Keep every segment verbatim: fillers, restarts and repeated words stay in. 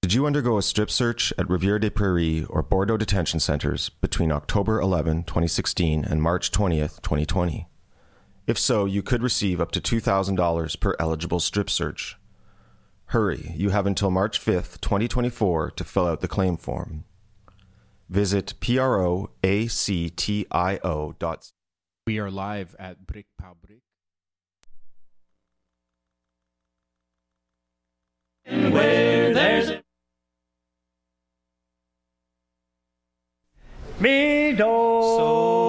Did you undergo a strip search at Riviere des Prairies or Bordeaux detention centers between October eleventh, twenty sixteen and March twentieth, twenty twenty? If so, you could receive up to two thousand dollars per eligible strip search. Hurry, you have until March fifth, twenty twenty-four to fill out the claim form. Visit P-R-O-A-C-T-I-O dot. We are live at Brick Pa Brick. Where there's a Me do. so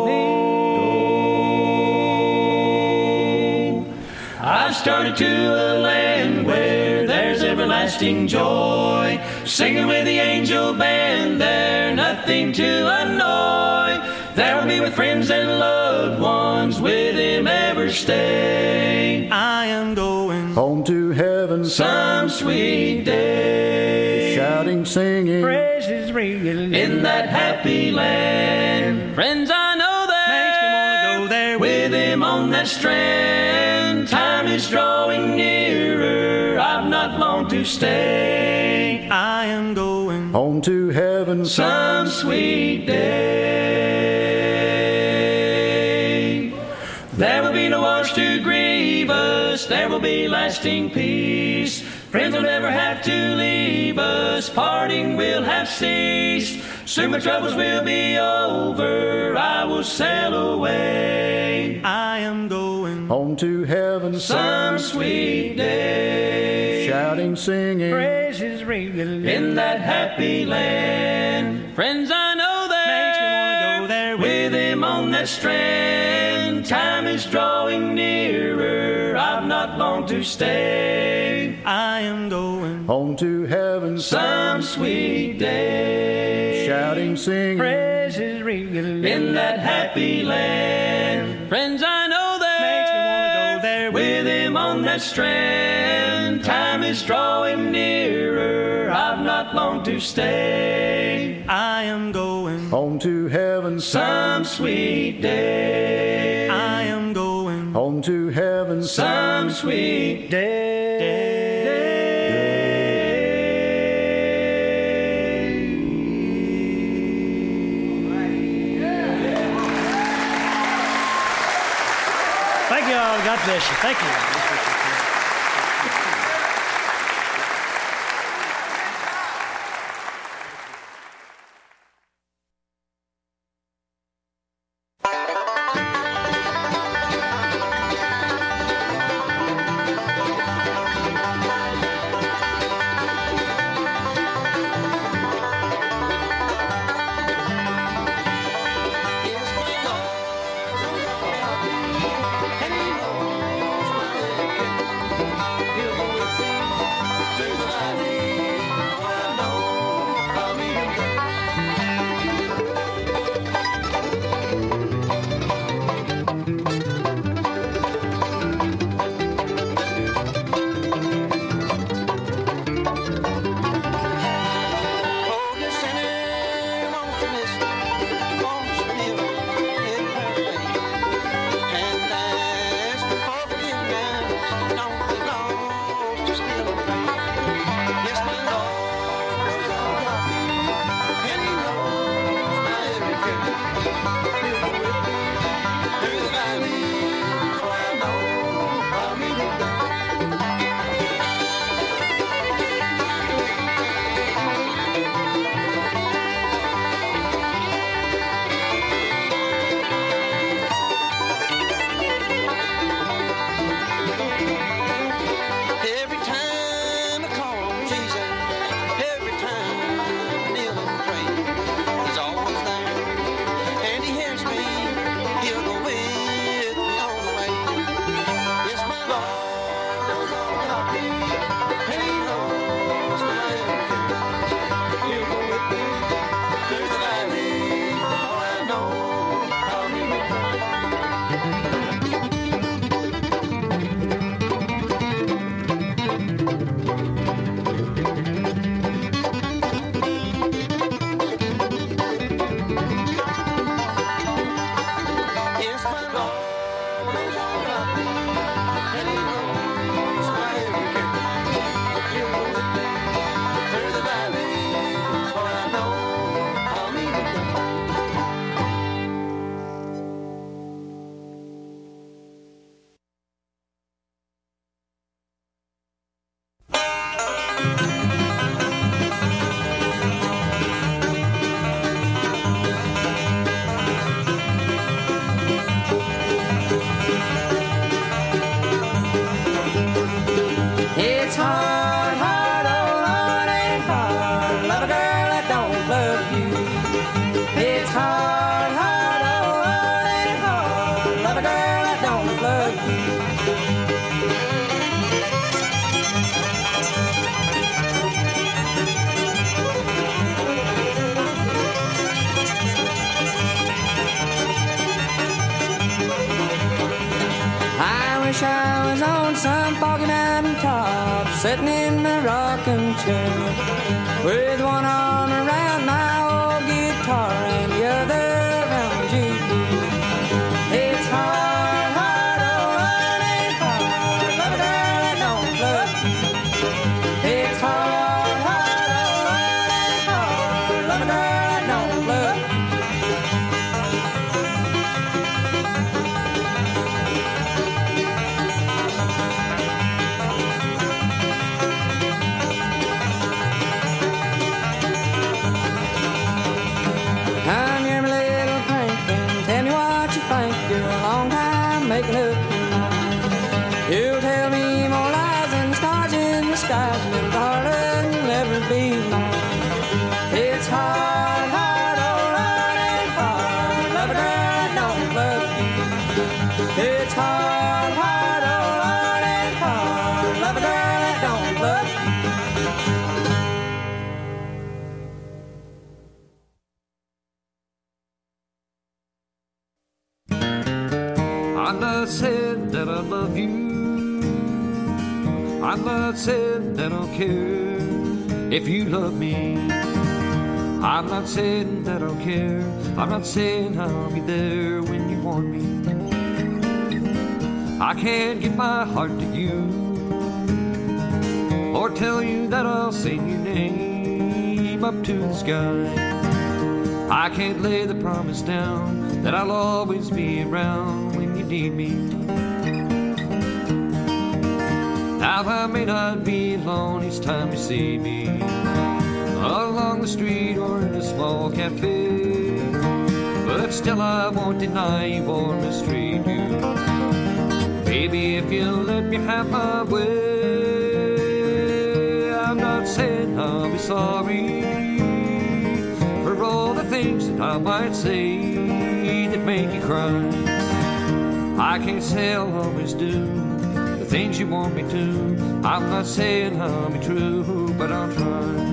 I've started to a land where there's everlasting joy, singing with the angel band there, nothing to annoy. There will be with friends and loved ones, with him ever stay. I am going home to heaven some sweet day, shouting, singing Praises real in that happy land. Friends, I know that makes me wanna go there with him on that strand. Time is drawing nearer, I've not long to stay. I am going home to heaven some sweet day. There will be no wars to grieve us, there will be lasting peace. Friends will never have to leave us, parting will have ceased. Soon my troubles will be over, I will sail away. I am going home to heaven some sweet day, shouting, singing Praises real in that happy land. Friends, I know that makes me wanna go there with him on that strand. Time is drawing nearer, I've not long to stay. I am going home to heaven some sweet day, shouting, singing Praises real in that happy land. Friends, I know that makes me wanna go there with him on that strand. Time is drawing nearer, I've not long to stay. I am going home to heaven some sweet day, I am going home to heaven some sweet day. Thank you all. God bless you. Thank you. It's hard, hard, oh, hard, ain't it hard? Love a girl that don't love you. I wish I was on some foggy mountain top, sitting in my rocking chair, with one arm around my old guitar and the other around you. It's hard, hard, oh, hard, ain't it hard? Love a girl that don't love you. It's hard, hard, oh, hard, ain't it hard? Love a girl that don't love you. I'm your little crankin', tell me what you think. You're a long time making up your mind. You'll tell me more lies than the stars in the skies, little darling, you'll never be mine. It's hard, hard, oh, hard, ain't hard. Love a girl that don't love you. It's hard, hard, oh, hard, ain't hard. Love a girl that don't love you. I'm not saying that I love you. I'm not saying that I don't care if you love me. I'm not saying that I don't care. I'm not saying I'll be there when you want me. I can't give my heart to you or tell you that I'll sing your name up to the sky. I can't lay the promise down that I'll always be around when you need me. Now I may not be alone each time you see me, along the street or in a small cafe, but still I won't deny you or mistreat you. Baby, if you'll let me have my way, I'm not saying I'll be sorry for all the things that I might say that make you cry. I can't say I'll always do the things you want me to. I'm not saying I'll be true, but I'll try.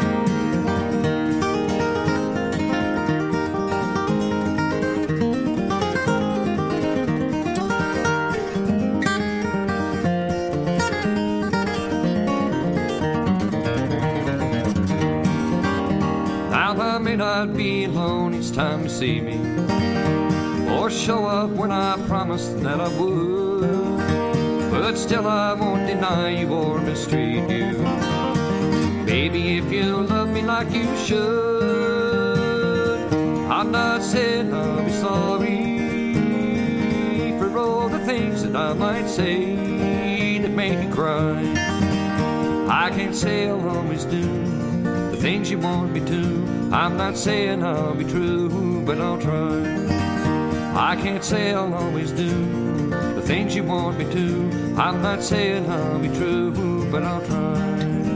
I may not be alone each time you see me, or show up when I promised that I would, but still I won't deny you or mistreat you. Baby, if you love me like you should, I'm not saying I'll be sorry for all the things that I might say that make you cry. I can't say I'll always do the things you want me to. I'm not saying I'll be true, but I'll try. I can't say I'll always do the things you want me to. I'm not saying I'll be true, but I'll try.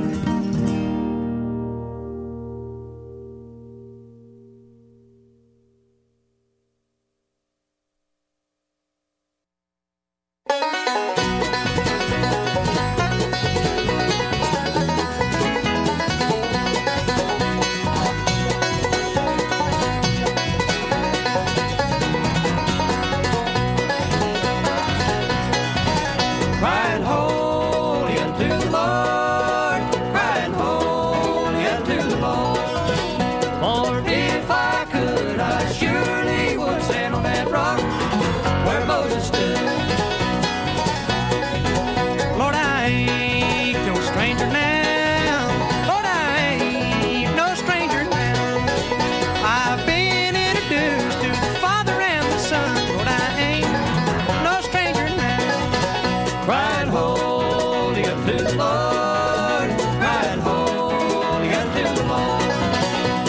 Crying holy unto the Lord, crying holy unto the Lord. For if I could, I surely would stand on that rock where Moses stood. Lord, I ain't no stranger now. Lord, I ain't no stranger now. I've been introduced to the Father and the Son. Lord, I ain't no stranger now. Crying holy unto the Lord, crying holy unto the Lord.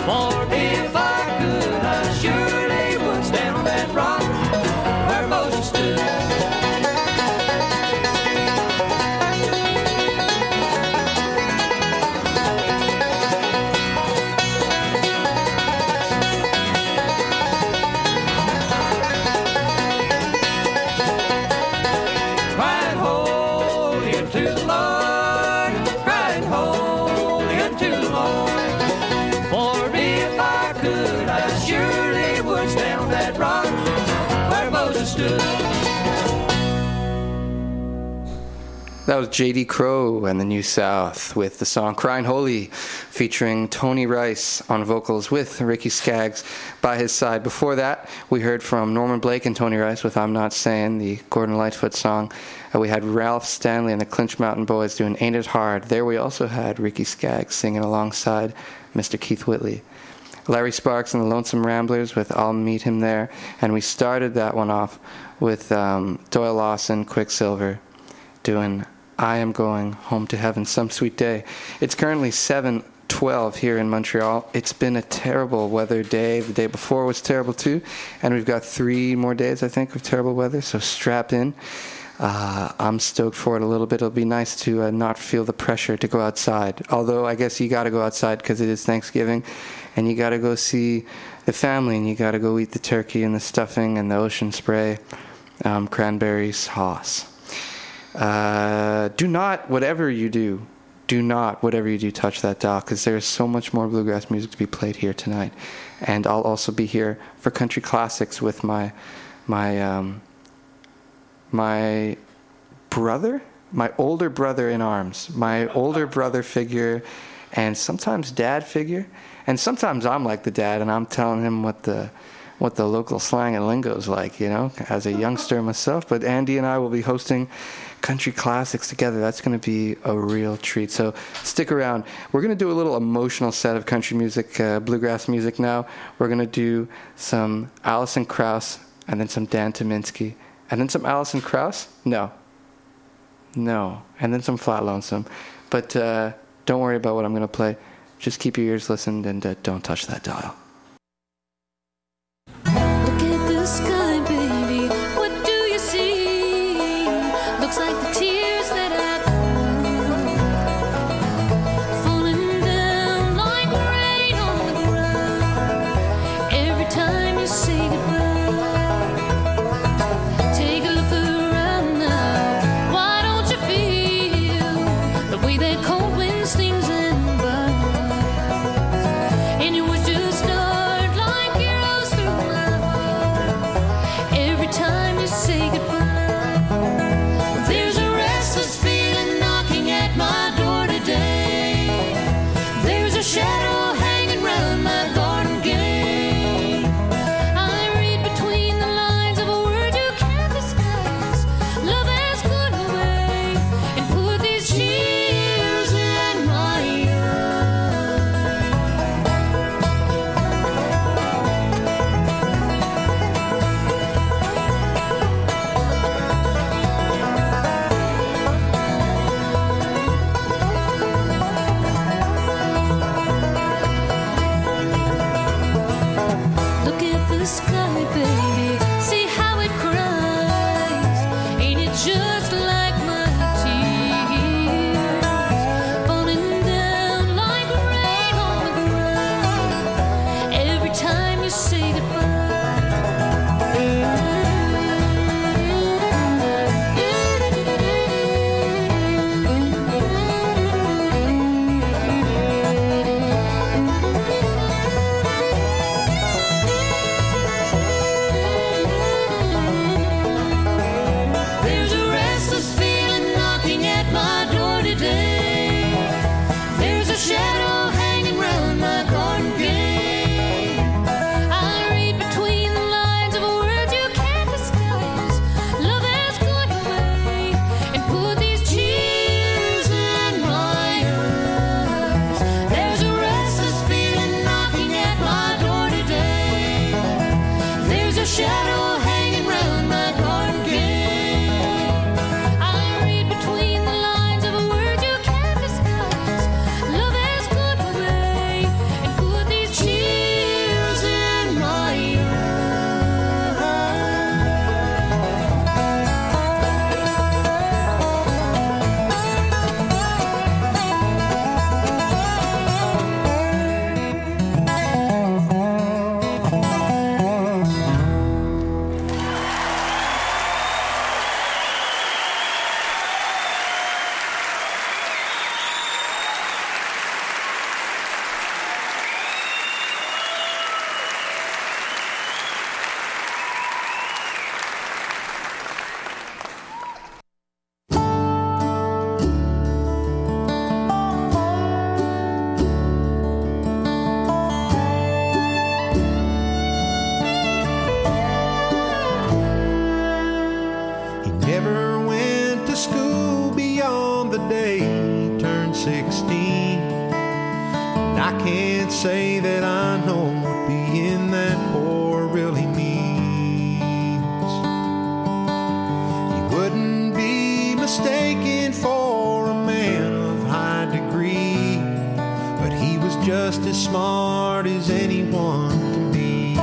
For if I could, I surely would stand on that rock where Moses stood. Crying holy unto the Lord, crying holy unto the Lord. For if I could, I surely would stand on that rock where Moses stood. That was J D Crowe and the New South with the song Crying Holy, featuring Tony Rice on vocals with Ricky Skaggs by his side. Before that, we heard from Norman Blake and Tony Rice with I'm Not Saying, the Gordon Lightfoot song. Uh, we had Ralph Stanley and the Clinch Mountain Boys doing Ain't It Hard. There we also had Ricky Skaggs singing alongside Mister Keith Whitley. Larry Sparks and the Lonesome Ramblers with I'll Meet Him There. And we started that one off with um, Doyle Lawson, Quicksilver, doing I Am Going Home to Heaven Some Sweet Day. It's currently seven twelve here in Montreal. It's been a terrible weather day. The day before was terrible too. And we've got three more days, I think, of terrible weather. So strap in. Uh, I'm stoked for it a little bit. It'll be nice to uh, not feel the pressure to go outside. Although I guess you got to go outside because it is Thanksgiving. And you got to go see the family. And you got to go eat the turkey and the stuffing and the ocean spray, um, cranberry sauce. Uh, do not, whatever you do, do not, whatever you do, touch that dial, because there's so much more bluegrass music to be played here tonight. And I'll also be here for country classics with my, my, um, my brother, my older brother in arms, my older brother figure, and sometimes dad figure, and sometimes I'm like the dad, and I'm telling him what the what the local slang and lingo is like, you know, as a youngster myself. But Andy and I will be hosting country classics together. That's going to be a real treat. So stick around. We're going to do a little emotional set of country music, uh, bluegrass music now. We're going to do some Alison Krauss, and then some Dan Tyminski, and then some Alison Krauss. No. No. And then some Flat Lonesome. But uh, don't worry about what I'm going to play. Just keep your ears listened and uh, don't touch that dial. Look at the sky, baby. What do you see? Looks like the tears that I cried, falling down like rain on the ground. Every time you say goodbye, take a look around now. Why don't you feel the way that cold wind stings and bites? And you would just start like arrows through my heart every time you say goodbye. There's a restless feeling knocking at my door today. There's a shadow hanging round my garden gate. I read between the lines of a word you can't disguise. Love has gone away and put these tears in my Look at the sky, baby. See how it cries. Ain't it just like my tears falling down like rain on the ground every time you say goodbye. say that I know what being that poor really means. He wouldn't be mistaken for a man of high degree, but he was just as smart as anyone can be.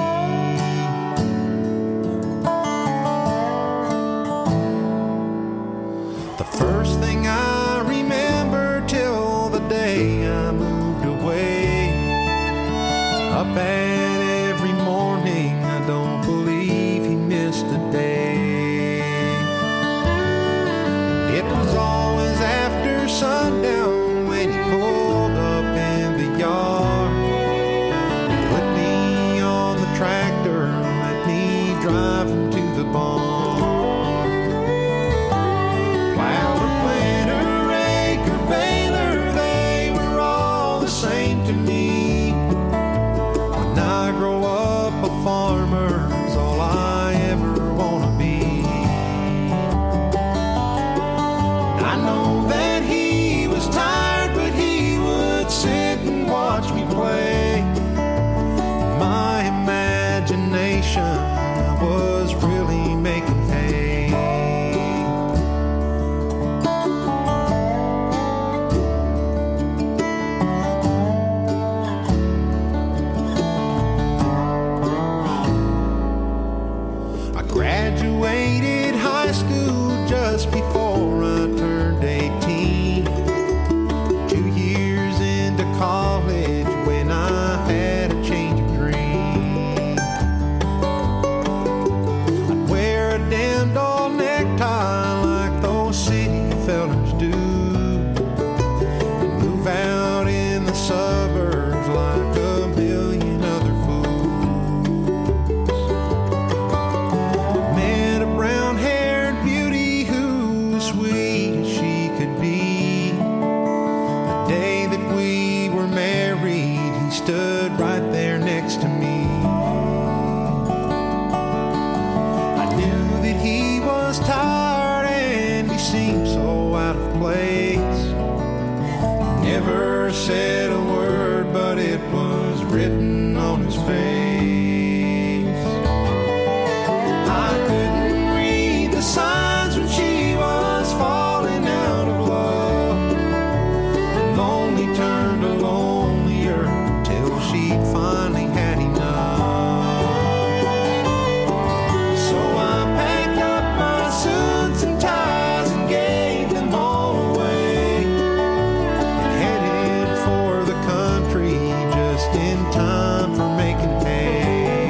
The first thing I remember till the day I moved away, up at every morning, I don't believe he missed a day. It was always after sundown when he pulled up in the yard. He put me on the tractor, let me drive him to the barn. Plower, planter, raker, baler, they were all the same to me. When I grow up a farmer is all I ever want to be. I know that he was tired, but he would sit and watch me play. In my imagination, I was really making hay. I graduated high school just before I turned eighteen. Two years into college when I had a change of dream. I'd wear a damn doll necktie like those city fellers do, and move out in the suburbs like a million other fools. Met a brown-haired beauty who was sweet as she could be. The day that we were married, he stood right there next to me. I knew that he was tired and he seemed so out of place. He never said a word, but it was written on his face. I couldn't read the signs when she was falling out of love, and lonely turned to lonelier till she'd finally had enough. So I packed up my suits and ties and gave them all away, and headed for the country just in time for making hay.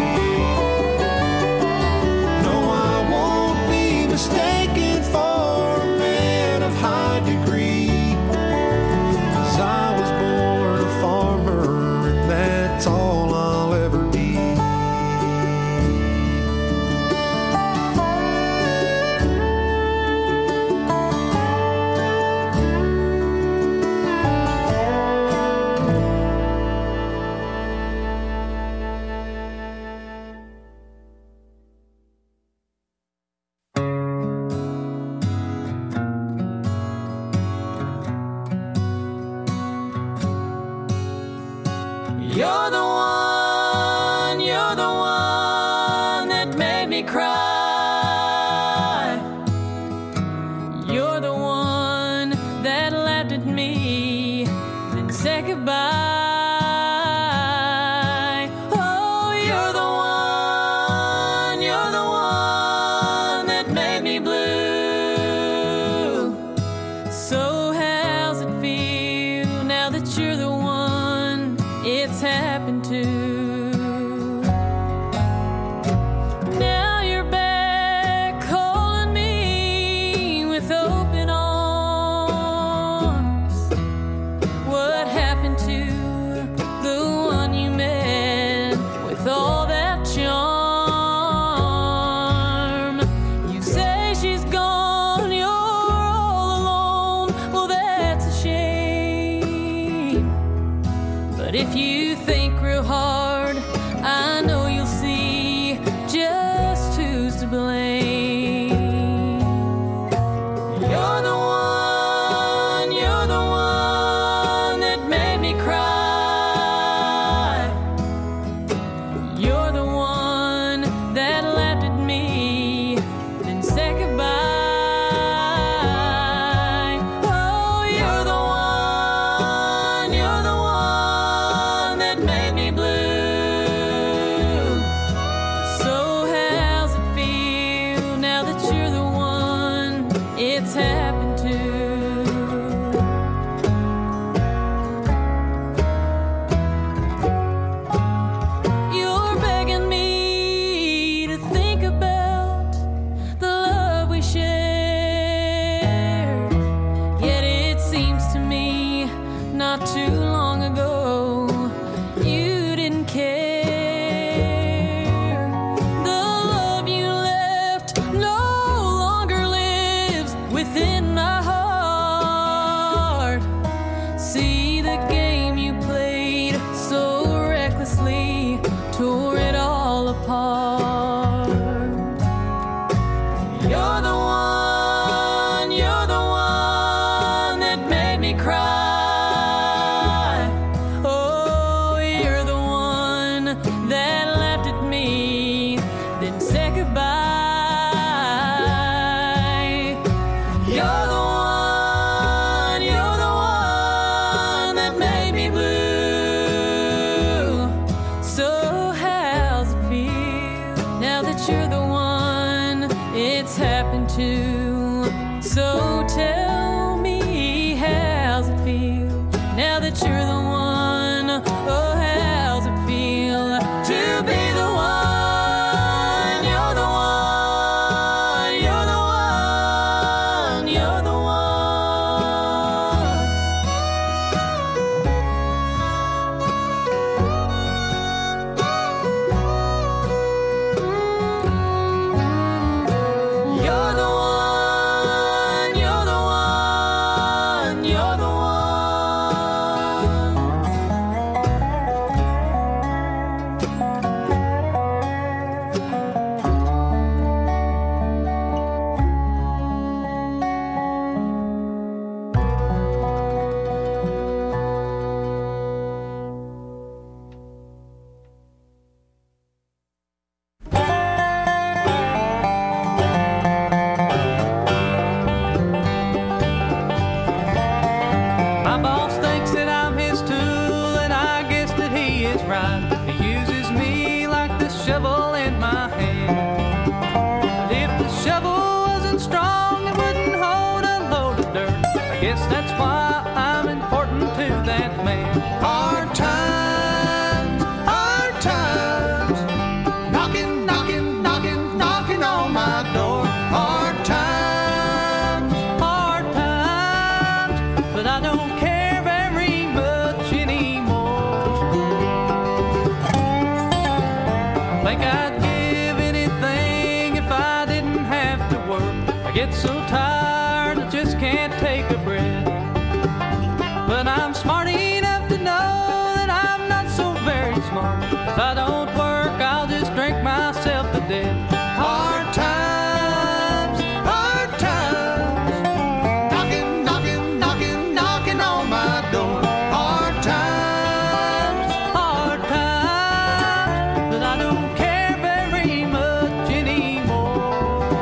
No, I won't be mistaken for a man of high degree, 'cause I was born a farmer and that's all I'll ever be. You're the one, you're the one that made me cry. You're the one that laughed at me, then said goodbye. Oh, you're the one, you're the one that made me blue. So how's it feel now that you're the one it's happened to? Now you're back calling me with open arms. What happened to the one you met with all that charm? You say she's gone, you're all alone. Well, that's a shame. But if you think real hard, tore it all apart. You're the one, you're the one that made me cry. Oh, you're the one that laughed at me, then said goodbye. You're the one, you're the one that made me blue. So how's it feel now that you're the one it's happened to? So tell me, how's it feel now that you're the one? Oh, how's it feel to be the one? You're the one, you're the one, you're the one. You're the one, you're the one, you're the one. My boss thinks that I'm his tool, and I guess that he is right. He uses me like the shovel in my hand. But if the shovel wasn't strong, it wouldn't hold a load of dirt. I guess that's why I'm important to that man. Hard times, hard times, knocking, knocking, knocking, knocking on my door. Hard times, Hard times, but I don't care very much anymore. I think I'd give anything if I didn't have to work. I get so tired I just can't take a breath. But I'm smart enough to know that I'm not so very smart. If I don't work, I'll just drink myself to death. hard times, hard times, knocking, knocking, knocking, knocking on my door. Hard times, Hard times, but I don't care very much anymore.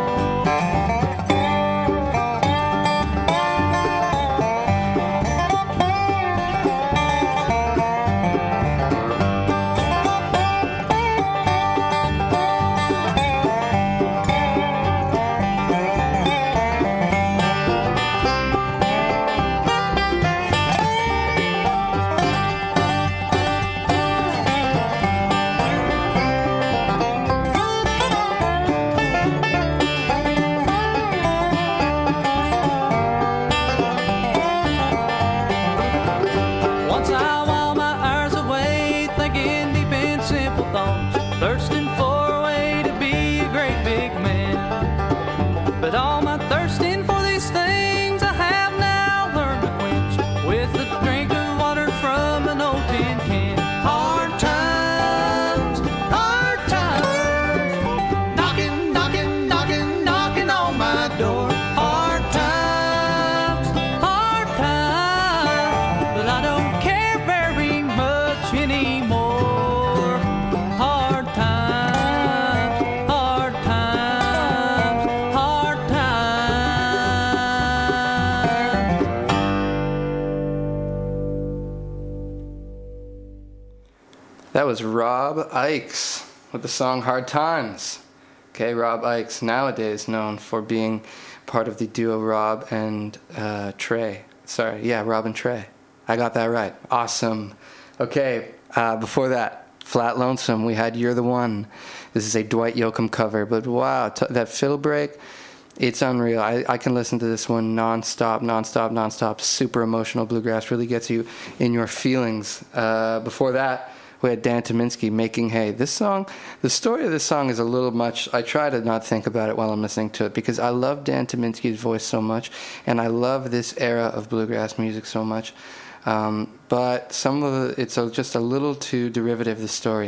Once I while my hours away, thinking deep in simple thoughts, thirsting for a way to be a great big man. But all my thirsting for these things I have now learned to quench with a drink of water from an old tin can. hard times, hard times, knocking, knocking, knocking, knocking on my door. Hard times, Hard times, but I don't care very much anymore. Hard times, hard times, hard times. That was Rob Ickes with the song Hard Times. Okay, Rob Ickes, nowadays known for being part of the duo Rob and uh, Trey. Sorry, yeah, Rob and Trey. I got that right. Awesome. Okay, uh, before that, Flat Lonesome, we had You're the One. This is a Dwight Yoakam cover, but wow, t- that fiddle break, it's unreal. I, I can listen to this one nonstop, nonstop, nonstop. Super emotional bluegrass, really gets you in your feelings. Uh, before that, we had Dan Tyminski, Making Hay. This song, the story of this song is a little much. I try to not think about it while I'm listening to it because I love Dan Tyminski's voice so much, and I love this era of bluegrass music so much. Um, but some of the, it's a, just a little too derivative, the story.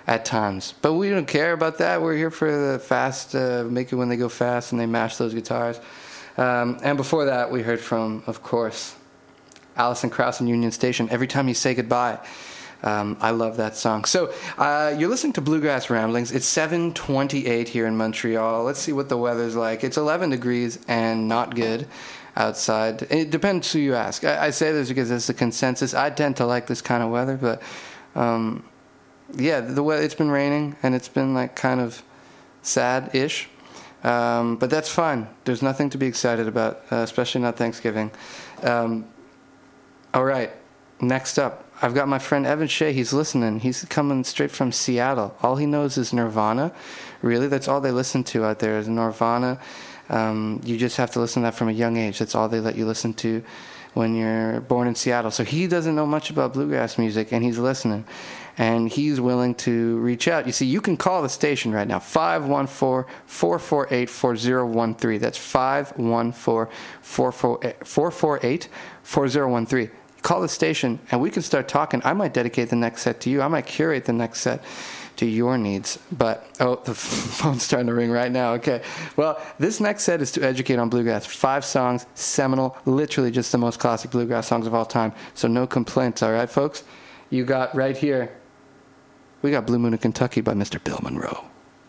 at times. But we don't care about that. We're here for the fast, uh, make it when they go fast and they mash those guitars. Um, and before that, we heard from, of course, Alison Krauss and Union Station, Every Time You Say Goodbye. Um, I love that song. So uh, you're listening to Bluegrass Ramblings. It's seven twenty-eight here in Montreal. Let's see what the weather's like. It's eleven degrees and not good outside. It depends who you ask. I, I say this because it's the consensus. I tend to like this kind of weather, but um, yeah, the weather, it's been raining and it's been like kind of sad-ish. Um, but that's fine. There's nothing to be excited about, uh, especially not Thanksgiving. Um, all right, next up. I've got my friend Evan Shea. He's listening. He's coming straight from Seattle. All he knows is Nirvana. Really, that's all they listen to out there is Nirvana. Um, you just have to listen to that from a young age. That's all they let you listen to when you're born in Seattle. So he doesn't know much about bluegrass music, and he's listening. And he's willing to reach out. You see, you can call the station right now, five one four, four four eight, four zero one three. That's five one four, four four eight, four zero one three. Call the station, and we can start talking. I might dedicate the next set to you. I might curate the next set to your needs. But, oh, the phone's starting to ring right now. Okay. Well, this next set is to educate on bluegrass. Five songs, seminal, literally just the most classic bluegrass songs of all time. So no complaints, all right, folks? You got right here, we got Blue Moon of Kentucky by Mister Bill Monroe.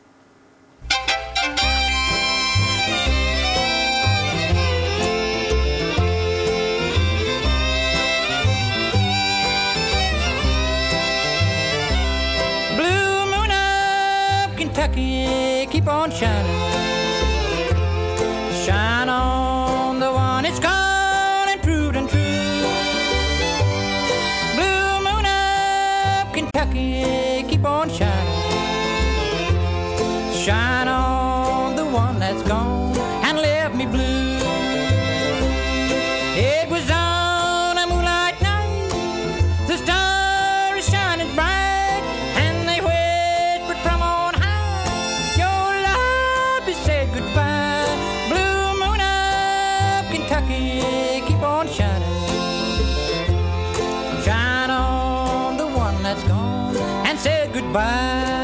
Kentucky, keep on shining. Shine on the one that's gone and proved untrue. Blue moon of Kentucky, keep on shining. Shine on the one that's gone and left me blue. It was on a moonlight night, the stars shining bright, and they whispered from on high, said goodbye. Blue moon of Kentucky, keep on shining. Shine on the one that's gone and said goodbye.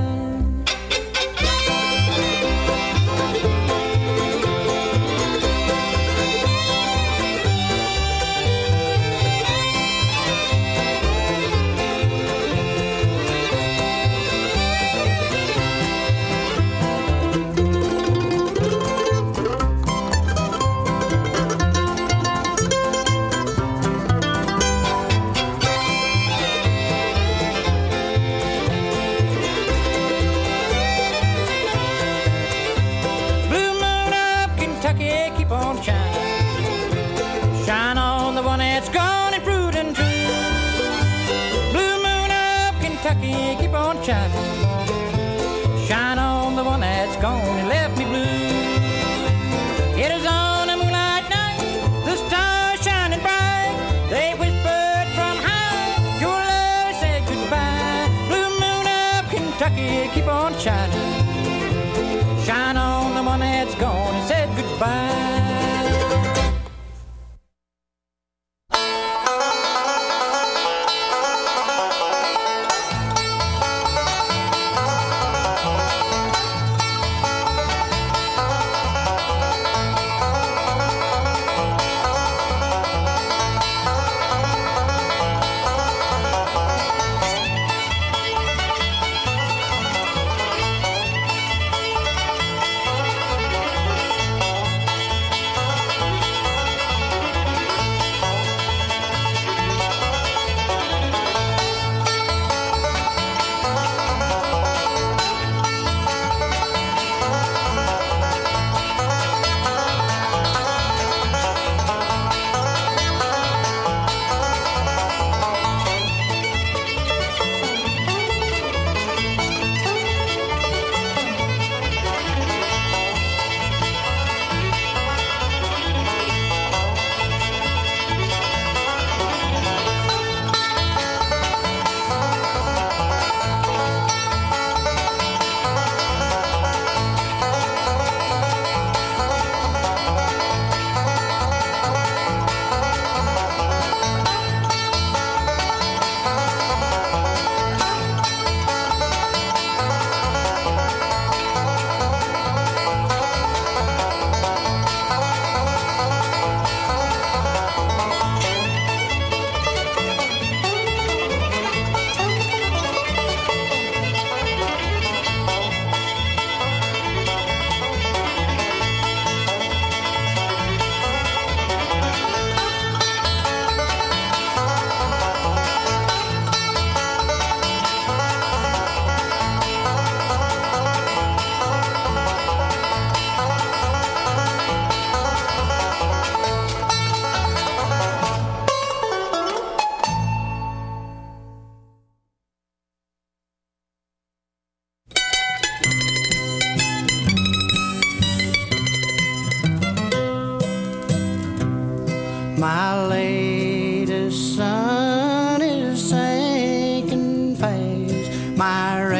Keep on shining. Shine on the one that's gone and left me blue. It is on a moonlight night, the stars shining bright. They whispered from high, your love said goodbye. Blue moon of Kentucky, keep on shining. Shine on the one that's gone and said goodbye.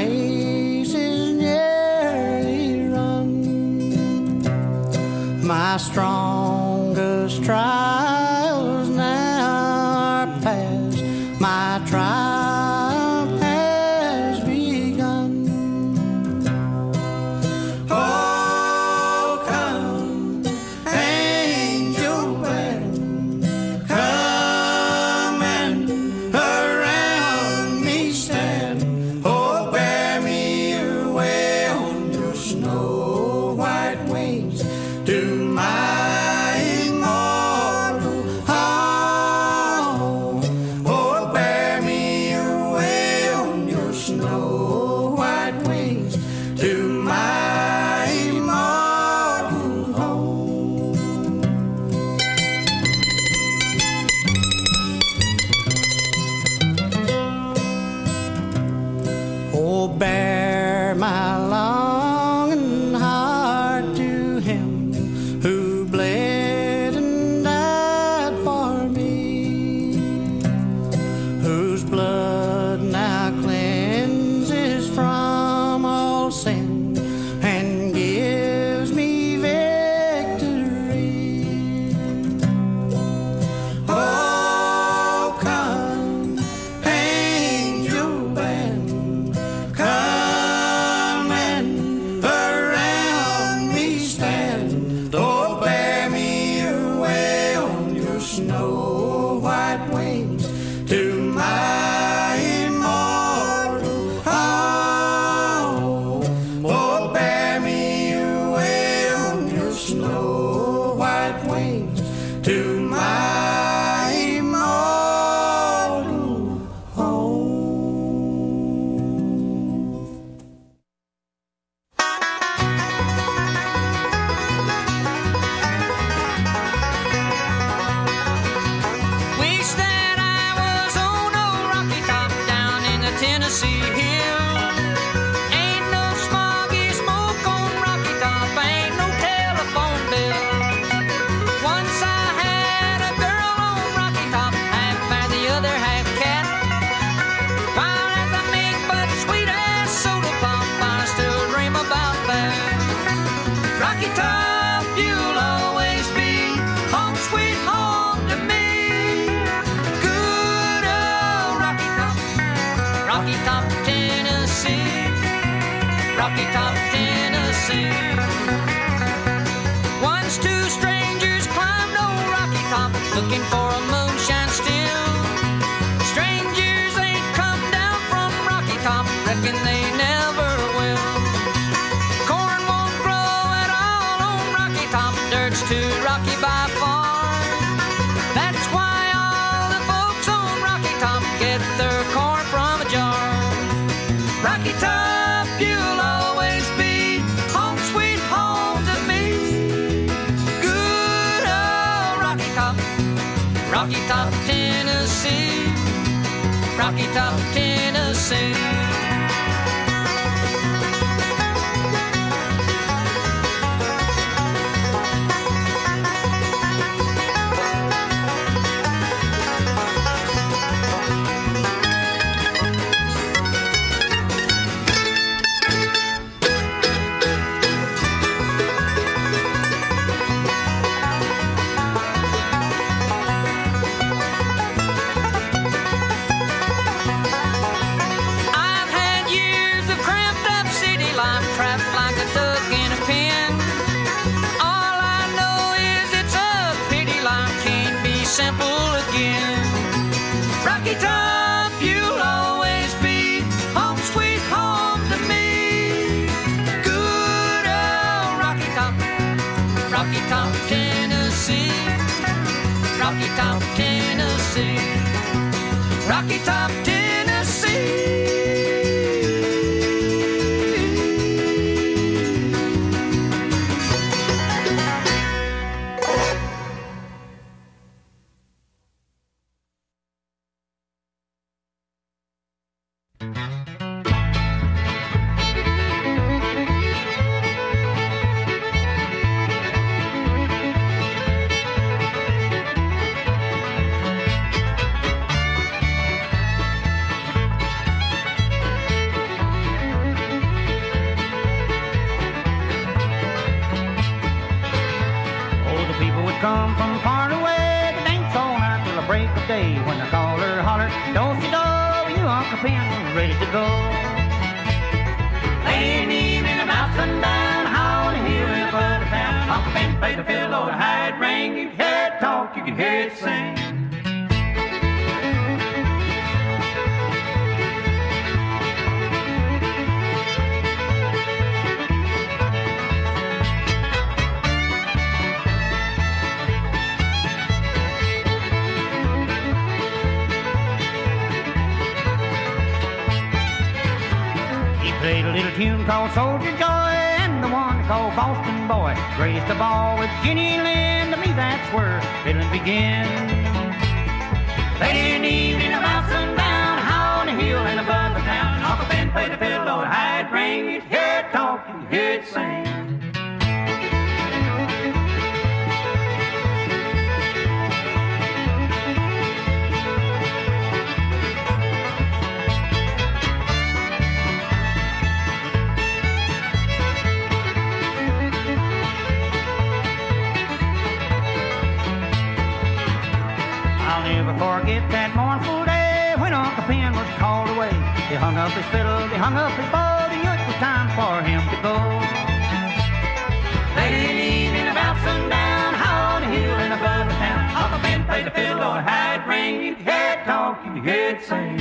races nearly run. My strongest trials now are past. My triumph has begun. Oh, come, angel band, come and around me stand. Oh, bear me away on your snow white wings to my immortal home. Oh, bear me away on your snow white wings to my immortal home. Oh, bear my longing heart to him who bled and died for me, whose blood now cleanses from all sin and gives me victory. Oh, come, angel band, come and around me stand. Oh, bear me away on your snow white wings to my immortal home. Oh, bear me away on your snow white wings to my immortal home. Wish that I was on old Rocky Top down in the Tennessee hills. Ain't no smoggy smoke on Rocky Top, ain't no telephone bill. Once I had a girl on Rocky Top, half man, the other half cat. Wild as a mink, but sweet as soda pop, I still dream about that. Rocky Top, you'll always be home, sweet home to me. Good old Rocky Top, Rocky Top, Tennessee. Rocky Top, Tennessee. Once two strangers climbed old Rocky Top, looking for a moonshine still. Strangers ain't come down from Rocky Top, reckon they never will. Corn won't grow at all on Rocky Top, dirt's too rocky by far. That's why all the folks on Rocky Top get their corn from a jar. Rocky Top, you'll always be home, sweet home to me. Good old Rocky Top, Rocky Top, Tennessee. Rocky Top, Tennessee. I've had years of cramped up city life, trapped like a duck in a pen. All I know is it's a pity life can't be simple again. Rocky Top, you'll always be home, sweet home to me. Good old Rocky Top, Rocky Top, Tennessee. Rocky Top, Tennessee. Rocky Top, Tennessee. come from far away to dance all night till the break of day. When the caller hollered, do-si-do, you Uncle Pen was ready to go. Late in the evening about sundown, high on the hill in above the town, Uncle Ben played the fiddle, the high ring. You could hear it talk, you could hear it sing. Played a little tune called Soldier Joy and the one called Boston Boy. Greatest of all with Jenny Lynn, to me that's where fiddling begins. Late in the evening about sundown, high on the hill and above the town, Uncle Ben played the fiddle, the high ring. You'd hear it talk, you'd hear it sing. Never forget that mournful day when Uncle Pen was called away. He hung up his fiddle, he hung up his bow, and it was time for him to go. Late in the evening about sundown, high on the hill and above the town, Uncle Ben played the fiddle, the high ring. You could hear it talk, you could hear it sing.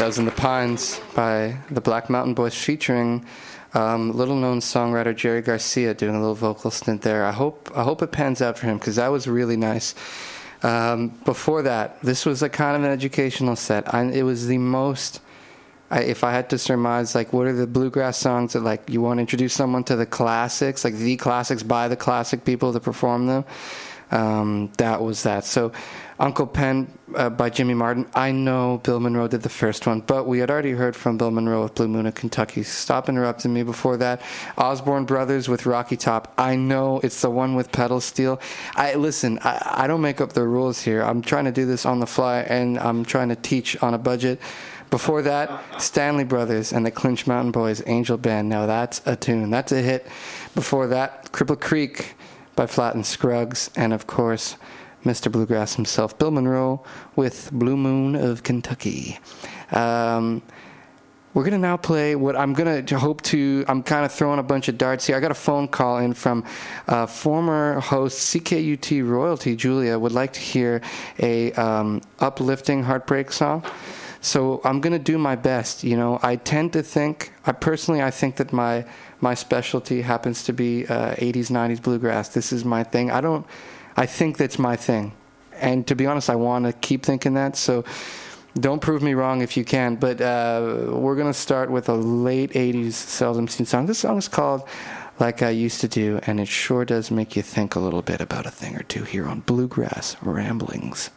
was In the Pines by the Black Mountain Boys featuring um, little-known songwriter Jerry Garcia doing a little vocal stint there. I hope I hope it pans out for him because that was really nice. Um, before that, this was a kind of an educational set. I, it was the most... I, if I had to surmise, like, what are the bluegrass songs that, like, you want to introduce someone to the classics, like the classics by the classic people that perform them, um, that was that. So Uncle Pen uh, by Jimmy Martin. I know Bill Monroe did the first one, but we had already heard from Bill Monroe with Blue Moon of Kentucky. Stop interrupting me before that. Osborne Brothers with Rocky Top. I know it's the one with pedal steel. I listen, I, I don't make up the rules here. I'm trying to do this on the fly, and I'm trying to teach on a budget. Before that, Stanley Brothers and the Clinch Mountain Boys, Angel Band. Now that's a tune. That's a hit. Before that, Cripple Creek by Flatt and Scruggs. And, of course, Mister Bluegrass himself, Bill Monroe, with Blue Moon of Kentucky. Um, we're going to now play what I'm going to hope to... I'm kind of throwing a bunch of darts here. I got a phone call in from uh, former host C K U T Royalty, Julia, would like to hear a um, uplifting heartbreak song. So I'm going to do my best. You know, I tend to think, I personally, I think that my my specialty happens to be uh, eighties, nineties bluegrass. This is my thing. I don't, I think that's my thing. And to be honest, I want to keep thinking that. So don't prove me wrong if you can. But uh, we're going to start with a late eighties Seldom Seen song. This song is called Like I Used to Do, and it sure does make you think a little bit about a thing or two here on Bluegrass Ramblings.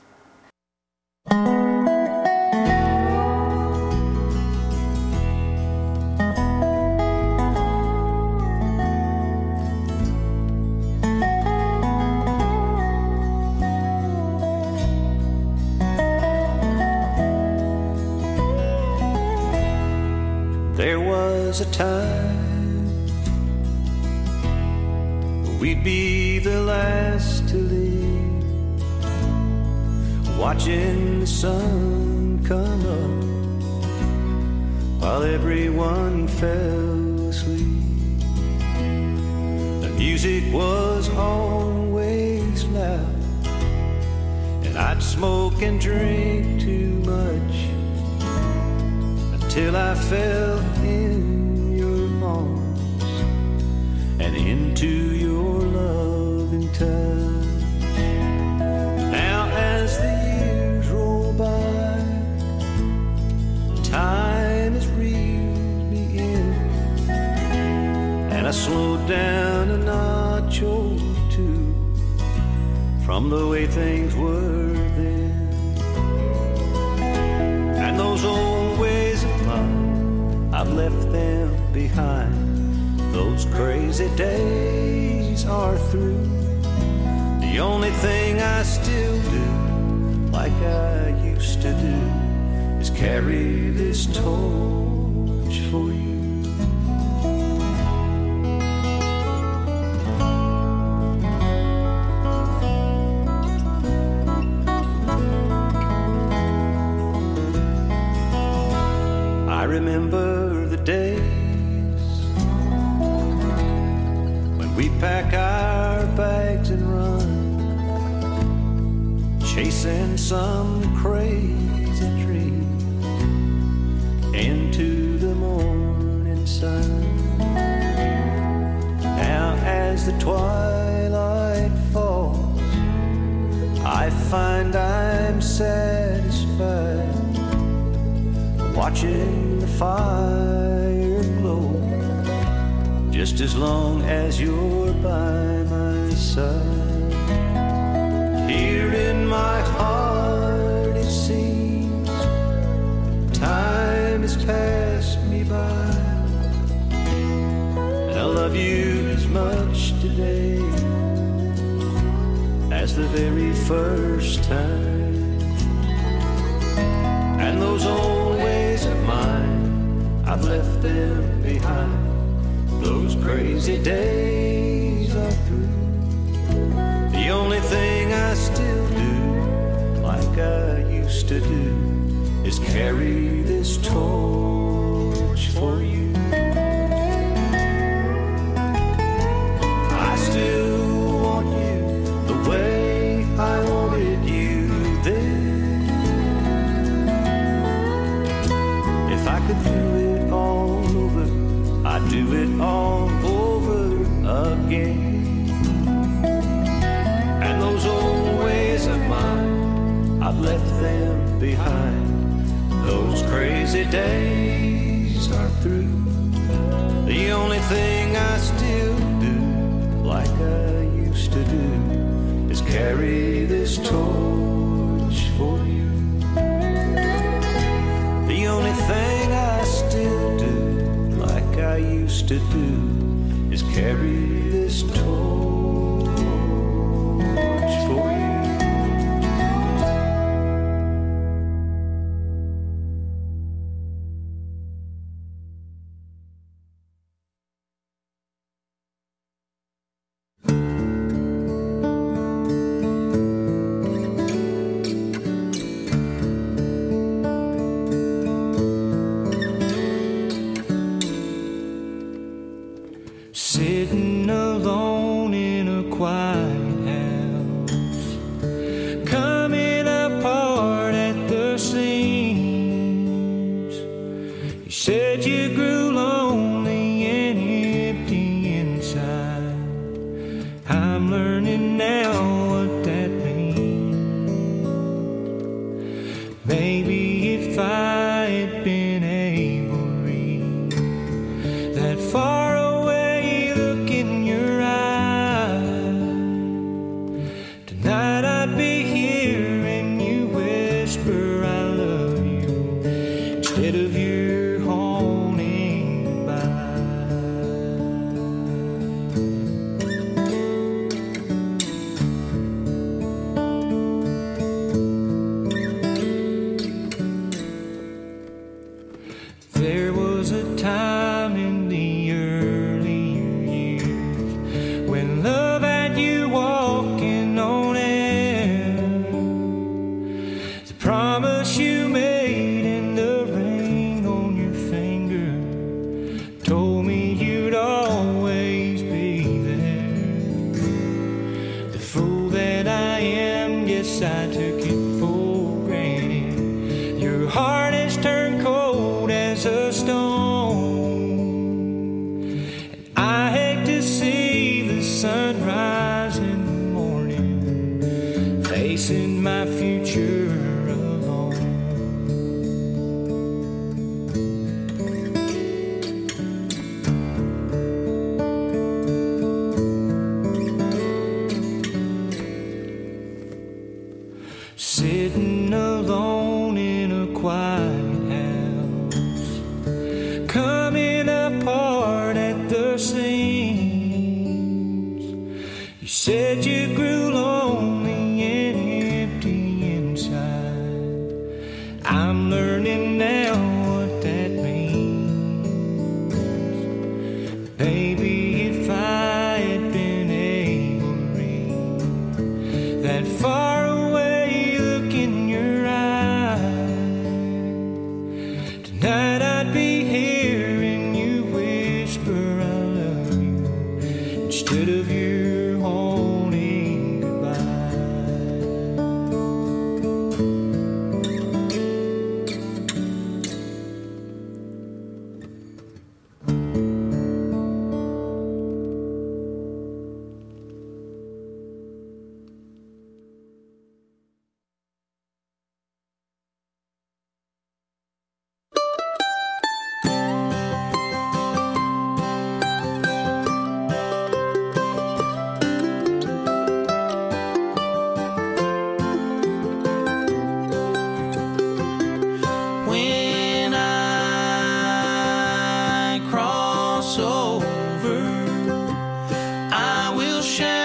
There was a time we'd be the last to leave, watching the sun come up while everyone fell asleep. The music was always loud, and I'd smoke and drink too much till I fell in your arms and into your loving touch. Now as the years roll by, time has reeled me in, and I slowed down a notch or two from the way things were then. And those old ways of mine, I've left them behind. Those crazy days are through. The only thing I still do, like I used to do, is carry this torch for you. I remember the days when we pack our bags and run, chasing some crazy dream into the morning sun. Now as the twilight falls, I find I'm satisfied watching the fire glow, just as long as you're by my side. Here in my heart it seems time has passed me by, and I love you as much today as the very first time. And those old ways of mine, I've left them behind. Those crazy days are through. The only thing I still do, like I used to do, is carry this torch for you. I still want you the way I wanted you then. behind. Those crazy days are through. The only thing I still do, like I used to do, is carry this torch for you. The only thing I still do, like I used to do, is carry this torch for you. Sitting alone in a quiet house, coming apart at the seams. You said you grew lonely and empty inside. I'm learning now what that means. Maybe if I had been able to read that far away in your eyes, tonight I'd be hearing you whisper I love you instead of your haunting goodbye. There was a time in the early when love had you walking on air. The promise you made and the ring on your finger told me you'd always be there. The fool that I am, guess I took it for granted. Your heart has turned cold as a stone, and I hate to see the sunrise in the morning, facing my future alone. Sitting alone in a quiet house, coming apart at the seams. You said you grew lonely and empty inside. I'm learning now what that means. Baby, if I had been able to read that far away look in your eyes, tonight I'd be hearing you whisper I love you instead of your haunting goodbye. When I cross over, I will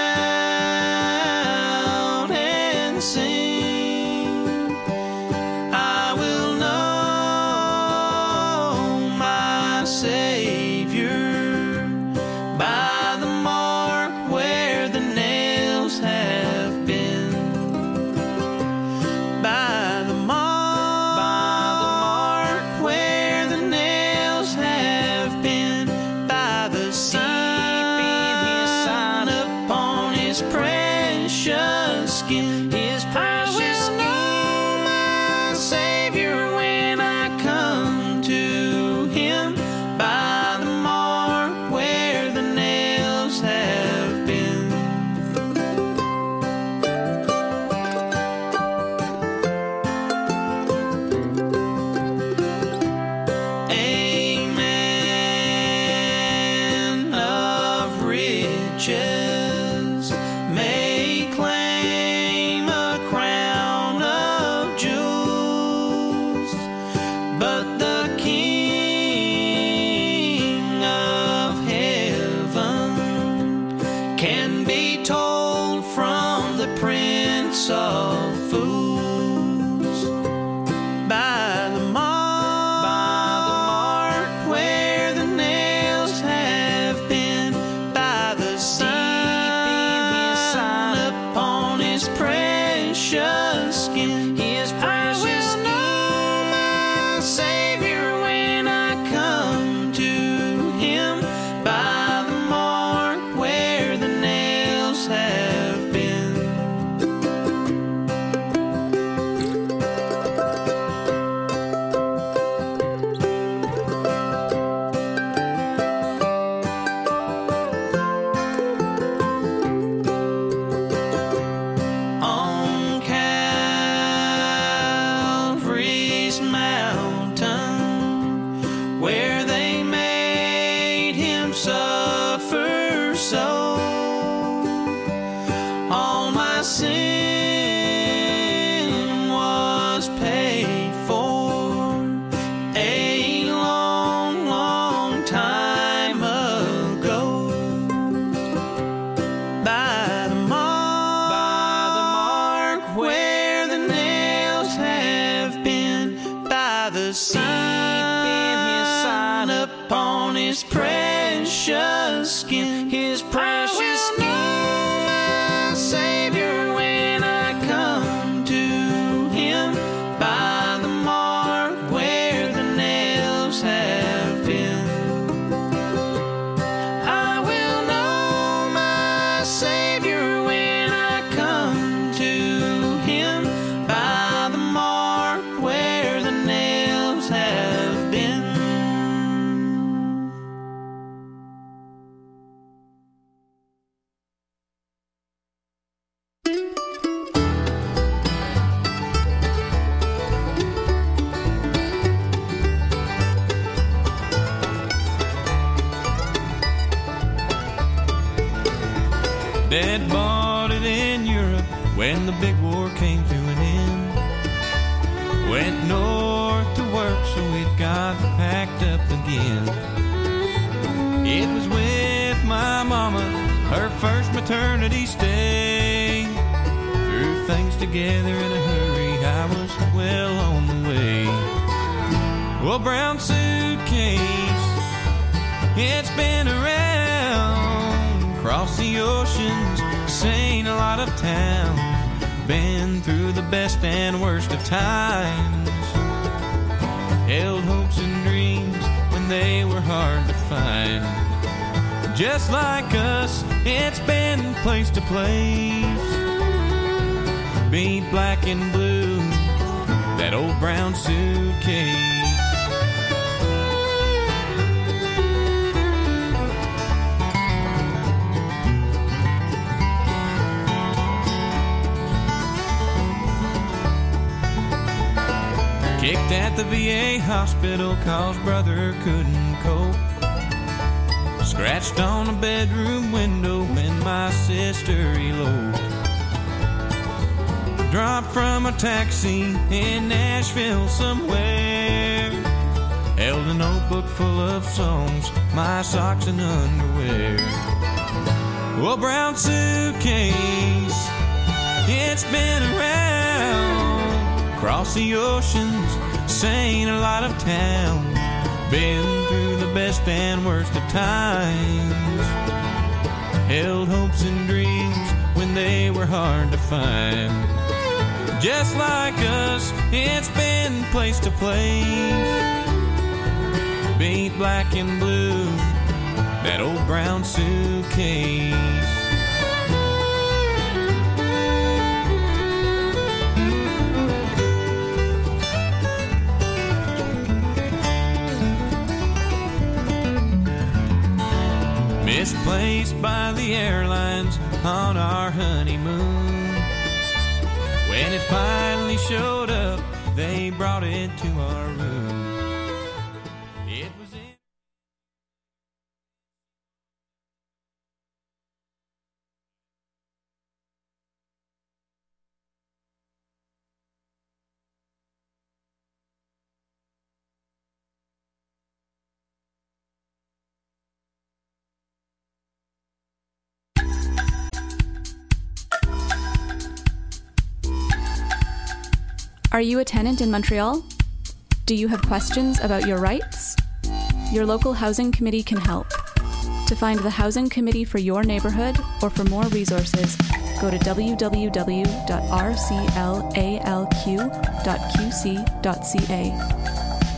shout and sing. I will know my Savior by the mark where the nails have been. By the mark where the nails have been, by the keeping his sign upon his precious skin, his precious skin. My Savior when I come to him, by the mark where the nails have been. house of fools. By the mark, by the mark where the nails have been, by the sign upon his precious skin. His precious skin. I will know my Savior when I come to him, by the mark where the nails have been. On Calvary's mountain, where they made him suffer so, all my sin was paid for a long, long time ago. By the mark, by the mark where the nails have been, by the sign, his sign upon his precious skin, his precious skin. My Savior when I come to him, by the mark where the nails have been. I will know my Savior when I come to him, by the mark where the nails have been. Dad bought it in Europe when the big war came to an end. Went north to work, so it got packed up again. It was with my mama, her first maternity stay. Threw things together in a hurry, I was well on the way. Well, brown suitcase, it's been around across the oceans, seen a lot of towns, been through the best and worst of times, held hopes and dreams when they were hard to find. Just like us, it's been place to place, beat black and blue, that old brown suitcase. Kicked at the V A hospital cause brother couldn't cope. Scratched on a bedroom window when my sister eloped. Dropped from a taxi in Nashville somewhere. Held a notebook full of songs, my socks and underwear. Well, brown suitcase, it's been around across the oceans, seen a lot of towns, been through the best and worst of times, held hopes and dreams when they were hard to find. Just like us, it's been place to place, beat black and blue, that old brown suitcase. Misplaced by the airlines on our honeymoon. When it finally showed up, they brought it to our room. It was in Are you a tenant in Montreal? Do you have questions about your rights? Your local housing committee can help. To find the housing committee for your neighborhood or for more resources, go to w w w dot r c l a l q dot q c dot c a.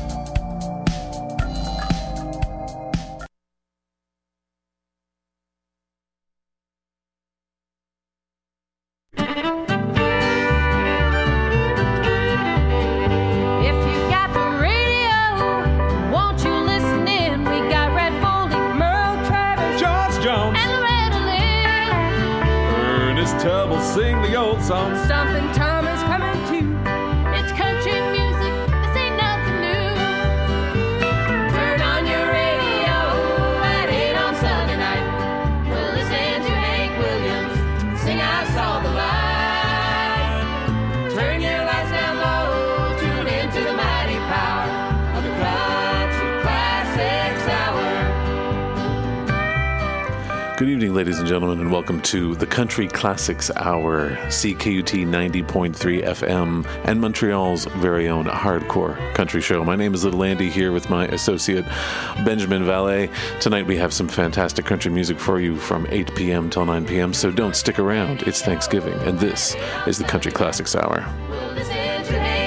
Stompin' Tom is coming too. It's country music, this ain't nothing new. Turn on your radio at eight on Sunday night. We'll listen to Hank Williams sing I Saw the Light. Turn your lights down low, tune into the mighty power of the Country Classics Hour. Good evening, ladies and gentlemen, and welcome to the Country Classics Hour, C K U T ninety point three F M, and Montreal's very own hardcore country show. My name is Little Andy, here with my associate Benjamin Valet. Tonight we have some fantastic country music for you from eight p.m. till nine p.m., so don't stick around. It's Thanksgiving, and this is the Country Classics Hour. We'll listen to